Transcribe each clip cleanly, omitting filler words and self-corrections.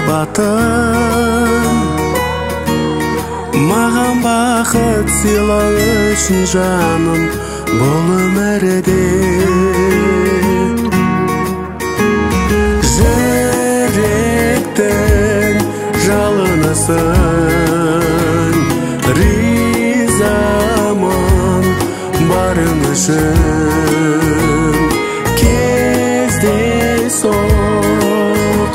махаббатым маған бақыт сыйлау үшін жаным бұл өмірде жүректің жалынысың ризамын барың үшін кездейсоқ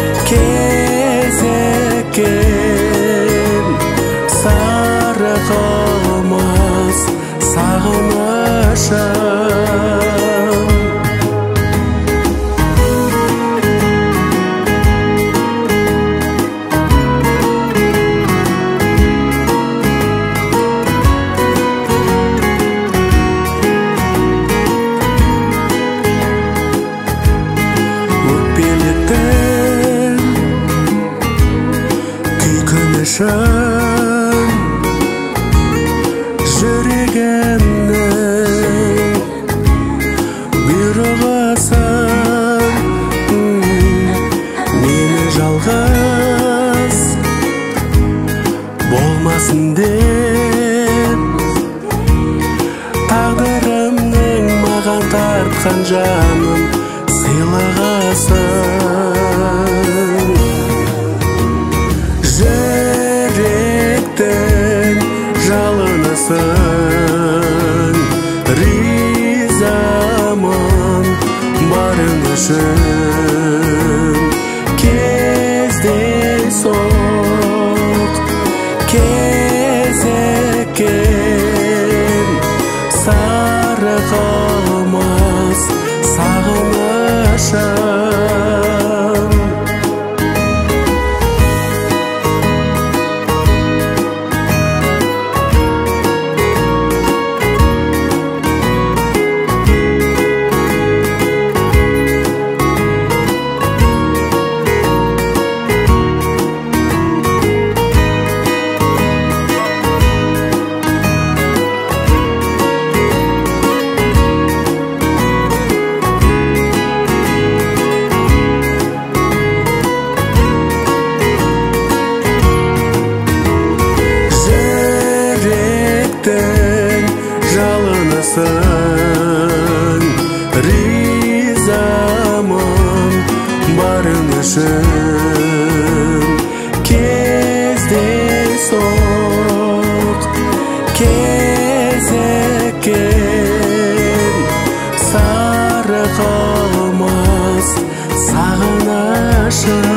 кезеккен сарқылмас сағынышым жүрегімнің бұйрығысың мені жалғыз болмасын деп тағдырымның маған тартқан жаным сыйлығысың жүректің жалынысың ризамын барың үшін кездейсоқ кезеккен сарқылмас сағынышым жалынысың ризамын барың үшін кездейсоқ кезеккен сарқылмас сағынышым